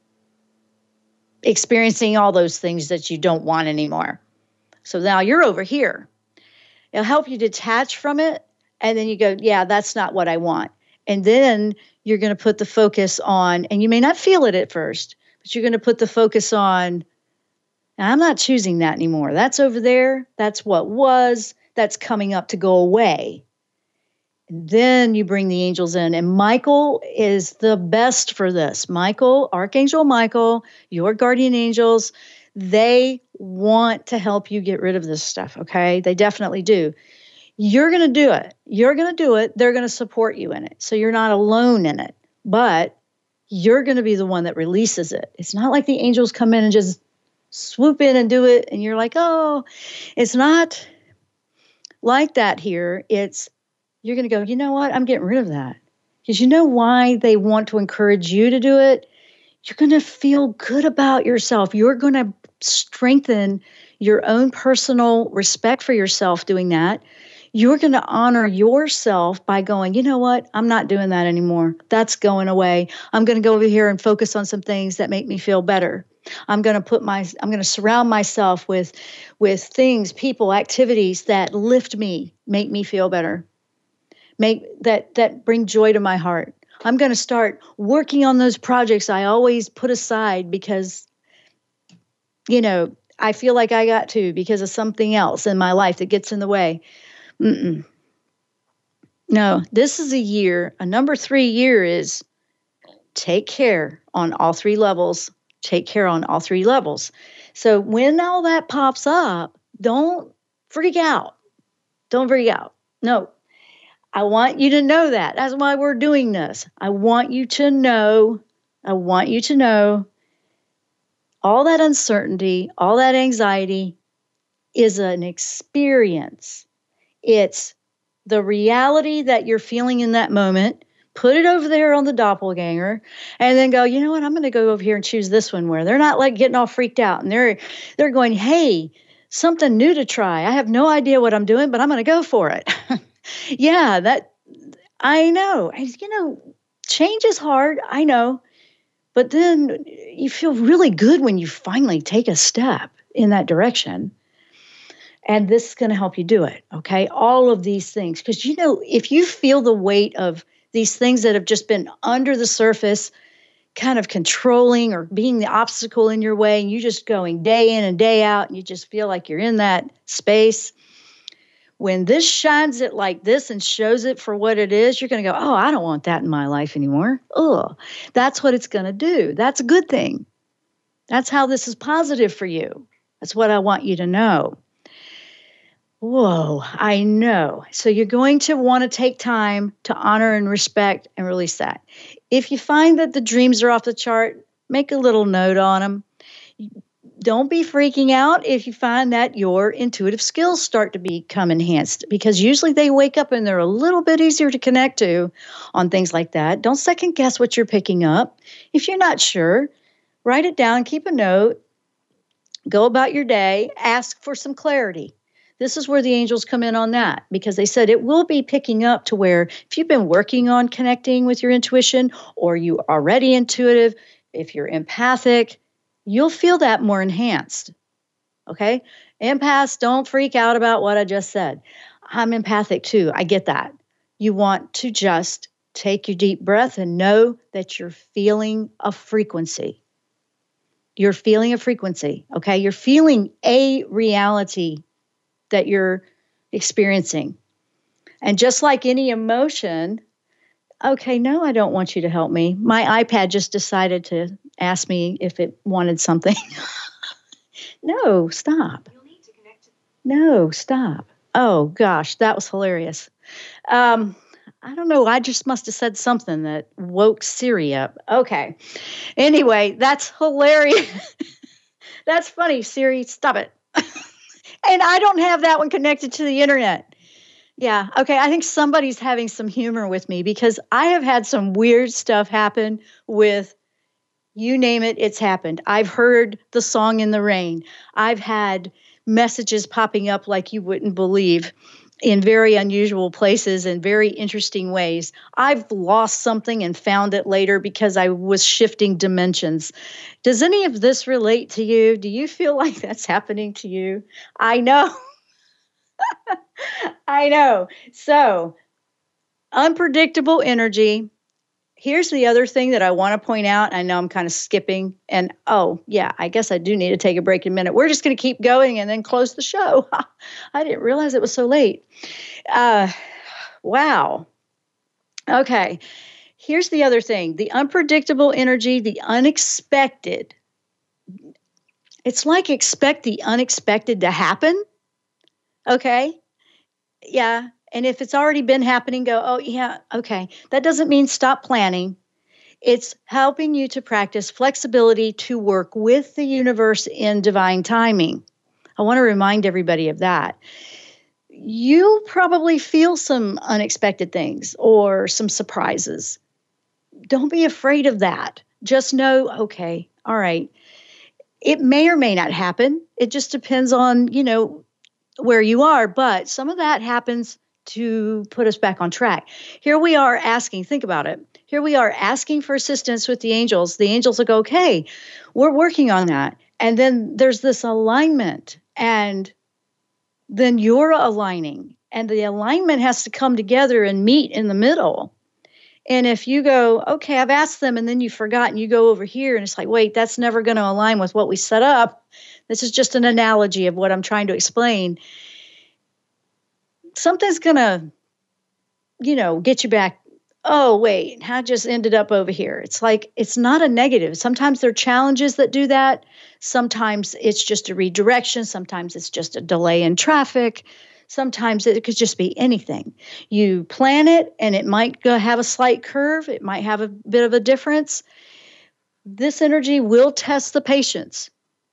experiencing all those things that you don't want anymore. So now you're over here. It'll help you detach from it. And then you go, yeah, that's not what I want. And then you're going to put the focus on, and you may not feel it at first, but you're going to put the focus on, I'm not choosing that anymore. That's over there. That's what was. That's coming up to go away. And then you bring the angels in. And Michael is the best for this. Michael, Archangel Michael, your guardian angels, they want to help you get rid of this stuff, okay? They definitely do. You're going to do it. You're going to do it. They're going to support you in it. So you're not alone in it. But you're going to be the one that releases it. It's not like the angels come in and just swoop in and do it. And you're like, oh, it's not like that here. It's, you're going to go, you know what? I'm getting rid of that. Because you know why they want to encourage you to do it? You're going to feel good about yourself. You're going to strengthen your own personal respect for yourself doing that. You're going to honor yourself by going, you know what? I'm not doing that anymore. That's going away. I'm going to go over here and focus on some things that make me feel better. I'm going to put my, I'm going to surround myself with, with things, people, activities that lift me, make me feel better, make that, that bring joy to my heart. I'm going to start working on those projects I always put aside because, you know, I feel like I got to because of something else in my life that gets in the way. Mm-mm. No, this is a year, a number three year is take care on all three levels, take care on all three levels. So when all that pops up, don't freak out. Don't freak out. No, I want you to know that. That's why we're doing this. I want you to know, I want you to know all that uncertainty, all that anxiety is an experience. It's the reality that you're feeling in that moment. Put it over there on the doppelganger and then go, you know what? I'm going to go over here and choose this one where they're not like getting all freaked out and they're, they're going, hey, something new to try. I have no idea what I'm doing, but I'm going to go for it. Yeah, that I know. You know, change is hard. I know. But then you feel really good when you finally take a step in that direction. And this is going to help you do it, okay? All of these things. Because, you know, if you feel the weight of these things that have just been under the surface, kind of controlling or being the obstacle in your way, and you just going day in and day out, and you just feel like you're in that space, when this shines it like this and shows it for what it is, you're going to go, oh, I don't want that in my life anymore. Oh, that's what it's going to do. That's a good thing. That's how this is positive for you. That's what I want you to know. Whoa, I know. So you're going to want to take time to honor and respect and release that. If you find that the dreams are off the chart, make a little note on them. Don't be freaking out if you find that your intuitive skills start to become enhanced, because usually they wake up and they're a little bit easier to connect to on things like that. Don't second guess what you're picking up. If you're not sure, write it down, keep a note, go about your day, ask for some clarity. This is where the angels come in on that, because they said it will be picking up to where if you've been working on connecting with your intuition or you are already intuitive, if you're empathic, you'll feel that more enhanced, okay? Empaths, don't freak out about what I just said. I'm empathic too. I get that. You want to just take your deep breath and know that you're feeling a frequency. You're feeling a frequency, okay? You're feeling a reality that you're experiencing. And just like any emotion, okay, no, I don't want you to help me. My iPad just decided to ask me if it wanted something. No, stop. You'll need to connect. No, stop. Oh, gosh, that was hilarious. Um, I don't know. I just must have said something that woke Siri up. Okay. Anyway, that's hilarious. That's funny, Siri. Stop it. And I don't have that one connected to the internet. Yeah. Okay. I think somebody's having some humor with me because I have had some weird stuff happen with, you name it, it's happened. I've heard the song in the rain. I've had messages popping up like you wouldn't believe in very unusual places and very interesting ways. I've lost something and found it later because I was shifting dimensions. Does any of this relate to you? Do you feel like that's happening to you? I know. I know. So, unpredictable energy. Here's the other thing that I want to point out. I know I'm kind of skipping. And, oh, yeah, I guess I do need to take a break in a minute. We're just going to keep going and then close the show. I didn't realize it was so late. Uh, wow. Okay. Here's the other thing. The unpredictable energy, the unexpected. It's like expect the unexpected to happen. Okay. Yeah. And if it's already been happening, go, oh, yeah, okay. That doesn't mean stop planning. It's helping you to practice flexibility to work with the universe in divine timing. I want to remind everybody of that. You'll probably feel some unexpected things or some surprises. Don't be afraid of that. Just know, okay, all right. It may or may not happen. It just depends on, you know, where you are. But some of that happens to put us back on track. Here we are asking, think about it. Here we are asking for assistance with the angels. The angels will go, okay, we're working on that. And then there's this alignment. And then you're aligning. And the alignment has to come together and meet in the middle. And if you go, okay, I've asked them, and then you forgot, and you go over here, and it's like, wait, that's never going to align with what we set up. This is just an analogy of what I'm trying to explain. Something's going to, you know, get you back. Oh, wait, I just ended up over here. It's like, it's not a negative. Sometimes there are challenges that do that. Sometimes it's just a redirection. Sometimes it's just a delay in traffic. Sometimes it could just be anything. You plan it, and it might go have a slight curve. It might have a bit of a difference. This energy will test the patience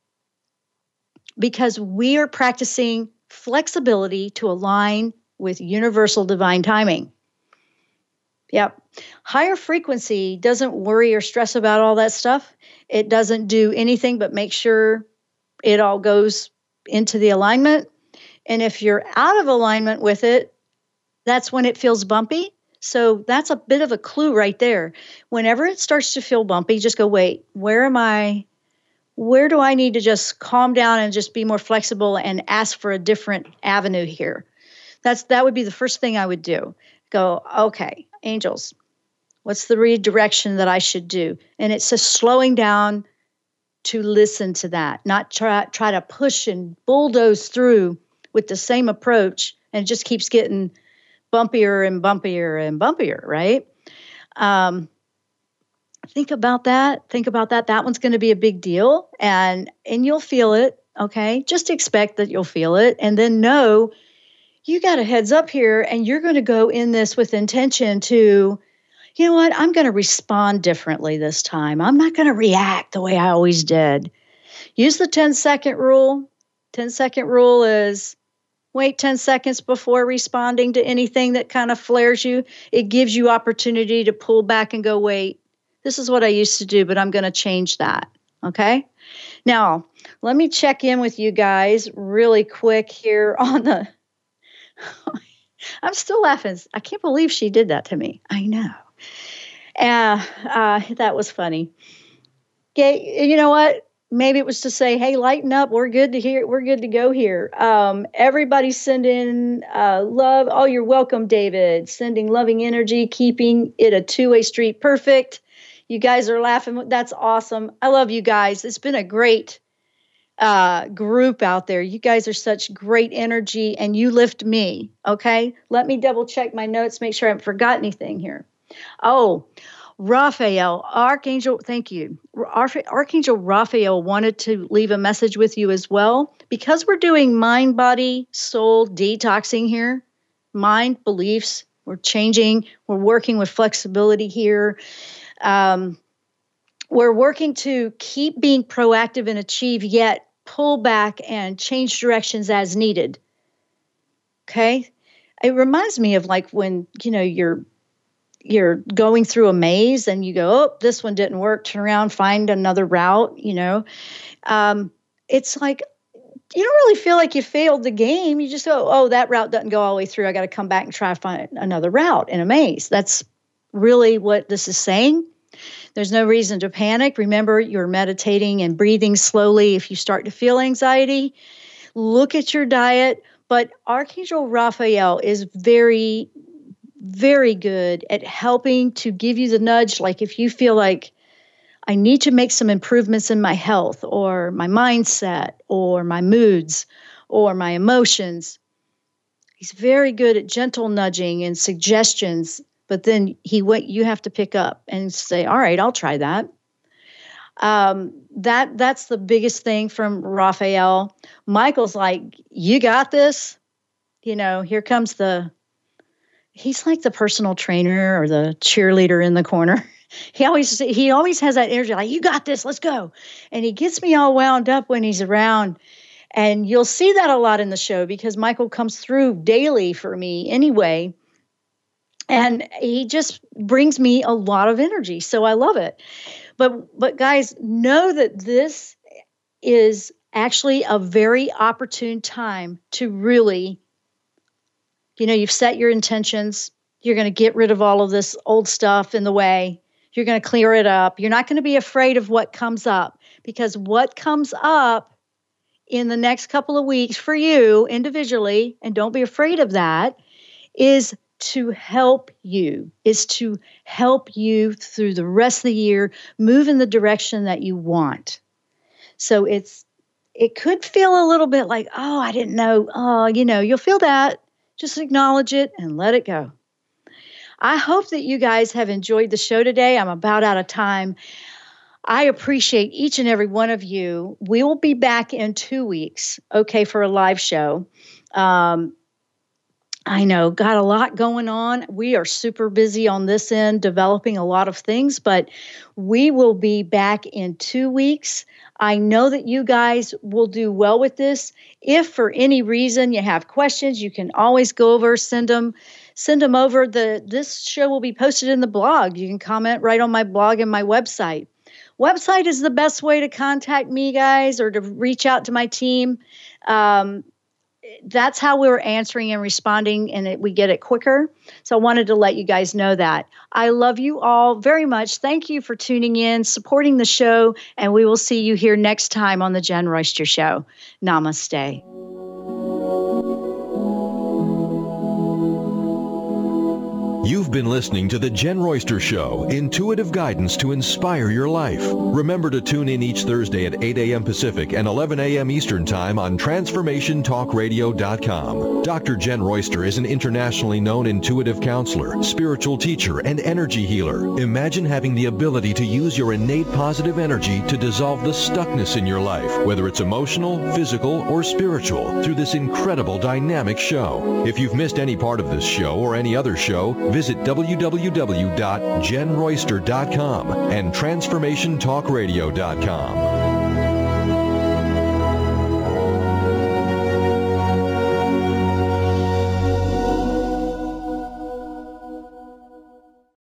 because we are practicing flexibility to align with universal divine timing. Yep. Higher frequency doesn't worry or stress about all that stuff. It doesn't do anything but make sure it all goes into the alignment. And if you're out of alignment with it, that's when it feels bumpy. So that's a bit of a clue right there. Whenever it starts to feel bumpy, just go, wait, where am I? Where do I need to just calm down and just be more flexible and ask for a different avenue here? That's that would be the first thing I would do. Go, okay, angels, what's the redirection that I should do? And it's just slowing down to listen to that, not try, try to push and bulldoze through with the same approach, and it just keeps getting bumpier and bumpier and bumpier, right? Um, think about that. Think about that. That one's going to be a big deal, and and you'll feel it, okay? Just expect that you'll feel it, and then know you got a heads up here, and you're going to go in this with intention to, you know what, I'm going to respond differently this time. I'm not going to react the way I always did. Use the ten-second rule. ten-second rule is wait ten seconds before responding to anything that kind of flares you. It gives you opportunity to pull back and go, wait, this is what I used to do, but I'm going to change that, okay? Now, let me check in with you guys really quick here on the... I'm still laughing. I can't believe she did that to me. I know. Uh, uh, that was funny. Okay, you know what? Maybe it was to say, hey, lighten up. We're good to hear. We're good to go here. Um, everybody send in uh, love. Oh, you're welcome, David. Sending loving energy, keeping it a two-way street. Perfect. You guys are laughing. That's awesome. I love you guys. It's been a great uh, group out there. You guys are such great energy, and you lift me, okay? Let me double check my notes, make sure I haven't forgot anything here. Oh, Raphael, Archangel, thank you. Archangel Raphael wanted to leave a message with you as well. Because we're doing mind, body, soul detoxing here, mind, beliefs, we're changing, we're working with flexibility here. Um, we're working to keep being proactive and achieve, yet pull back and change directions as needed. Okay? It reminds me of like when, you know, you're you're going through a maze and you go, oh, this one didn't work, turn around, find another route, you know. Um, it's like, you don't really feel like you failed the game. You just go, oh, that route doesn't go all the way through. I got to come back and try to find another route in a maze. That's really what this is saying. There's no reason to panic. Remember, you're meditating and breathing slowly. If you start to feel anxiety, look at your diet. But Archangel Raphael is very, very good at helping to give you the nudge. Like if you feel like I need to make some improvements in my health or my mindset or my moods or my emotions, he's very good at gentle nudging and suggestions but then he went, you have to pick up and say, all right, I'll try that. Um, that that's the biggest thing from Raphael. Michael's like, you got this. You know, here comes the, he's like the personal trainer or the cheerleader in the corner. He always, he always has that energy, like, you got this, let's go. And he gets me all wound up when he's around. And you'll see that a lot in the show because Michael comes through daily for me anyway. And he just brings me a lot of energy. So I love it. But, but guys, know that this is actually a very opportune time to really, you know, you've set your intentions. You're going to get rid of all of this old stuff in the way. You're going to clear it up. You're not going to be afraid of what comes up, because what comes up in the next couple of weeks for you individually, and don't be afraid of that, is to help you, is to help you through the rest of the year, move in the direction that you want. So it's, it could feel a little bit like, oh, I didn't know. Oh, you know, you'll feel that. Just acknowledge it and let it go. I hope that you guys have enjoyed the show today. I'm about out of time. I appreciate each and every one of you. We will be back in two weeks, okay, for a live show. Um, I know, got a lot going on. We are super busy on this end, developing a lot of things, but we will be back in two weeks. I know that you guys will do well with this. If for any reason you have questions, you can always go over, send them, send them over. The this show will be posted in the blog. You can comment right on my blog and my website. Website is the best way to contact me, guys, or to reach out to my team. Um, that's how we're answering and responding, and it, we get it quicker. So I wanted to let you guys know that. I love you all very much. Thank you for tuning in, supporting the show, and we will see you here next time on The Jen Royster Show. Namaste. You've been listening to The Jen Royster Show, intuitive guidance to inspire your life. Remember to tune in each Thursday at eight a.m. Pacific and eleven a.m. Eastern Time on Transformation Talk Radio dot com. Doctor Jen Royster is an internationally known intuitive counselor, spiritual teacher, and energy healer. Imagine having the ability to use your innate positive energy to dissolve the stuckness in your life, whether it's emotional, physical, or spiritual, through this incredible dynamic show. If you've missed any part of this show or any other show, visit w w w dot jen royster dot com and Transformation Talk Radio dot com.